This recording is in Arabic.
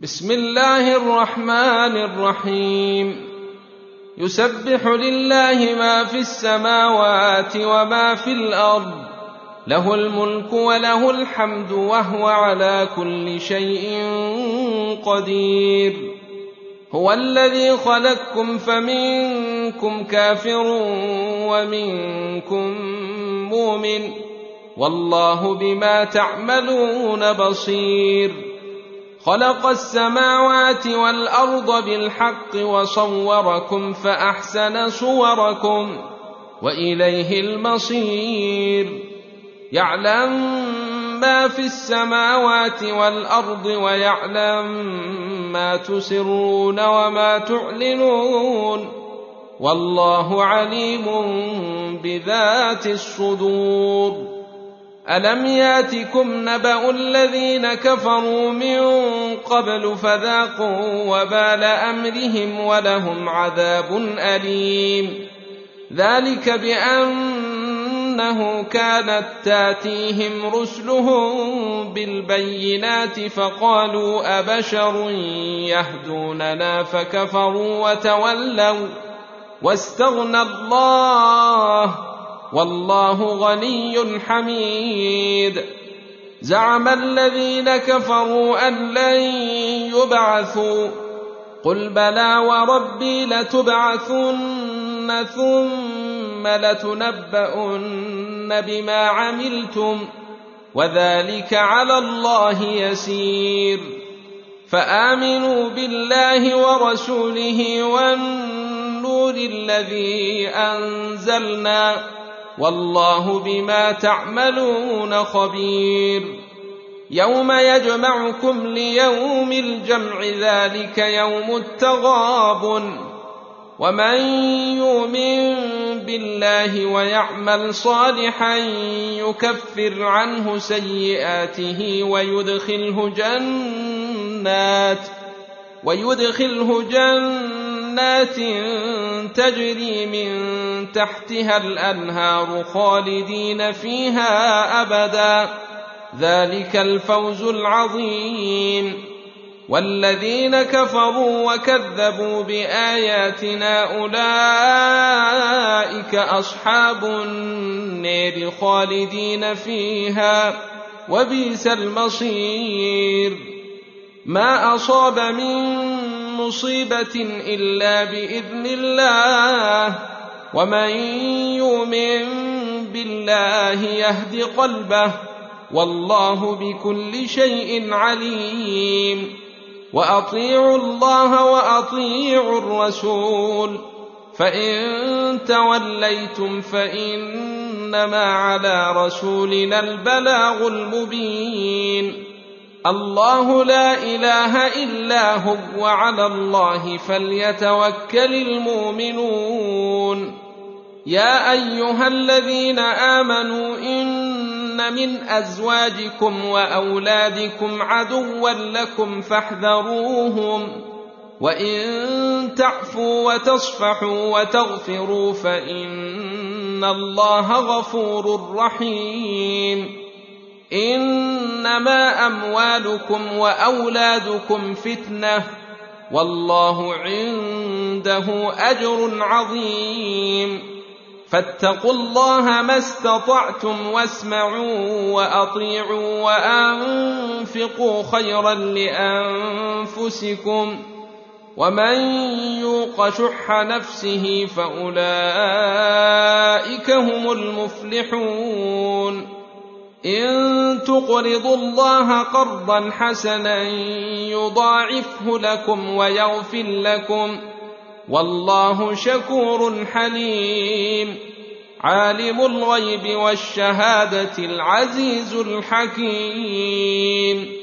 بسم الله الرحمن الرحيم يسبح لله ما في السماوات وما في الأرض له الملك وله الحمد وهو على كل شيء قدير هو الذي خلقكم فمنكم كافر ومنكم مؤمن والله بما تعملون بصير خلق السماوات والأرض بالحق وصوركم فأحسن صوركم وإليه المصير يعلم ما في السماوات والأرض ويعلم ما تسرون وما تعلنون والله عليم بذات الصدور ألم ياتكم نبأ الذين كفروا من قبل فذاقوا وبال أمرهم ولهم عذاب أليم ذلك بأنه كانت تاتيهم رسلهم بالبينات فقالوا أبشر يهدوننا فكفروا وتولوا واستغنى الله والله غني حميد زعم الذين كفروا أن لن يبعثوا قل بلى وربي لتبعثن ثم لتنبؤن بما عملتم وذلك على الله يسير فآمنوا بالله ورسوله والنور الذي أنزلنا والله بما تعملون خبير يوم يجمعكم ليوم الجمع ذلك يوم التغابن ومن يؤمن بالله ويعمل صالحا يكفر عنه سيئاته ويدخله جنات تجري من تحتها الأنهار خالدين فيها أبدا ذلك الفوز العظيم والذين كفروا وكذبوا بآياتنا أولئك أصحاب النار خالدين فيها وبئس المصير ما أصاب من مصيبة إلا بإذن الله ومن يؤمن بالله يهد قلبه والله بكل شيء عليم وأطيعوا الله وأطيعوا الرسول فإن توليتم فإنما على رسولنا البلاغ المبين الله لا إله إلا هو وعلى الله فليتوكل المؤمنون يا أيها الذين آمنوا إن من أزواجكم وأولادكم عدوا لكم فاحذروهم وإن تعفوا وتصفحوا وتغفروا فإن الله غفور رحيم إنما أموالكم وأولادكم فتنة والله عنده أجر عظيم فاتقوا الله ما استطعتم واسمعوا وأطيعوا وأنفقوا خيرا لأنفسكم ومن يوق شح نفسه فأولئك هم المفلحون إن تقرضوا الله قرضا حسنا يضاعفه لكم ويغفر لكم والله شكور حليم عالم الغيب والشهادة العزيز الحكيم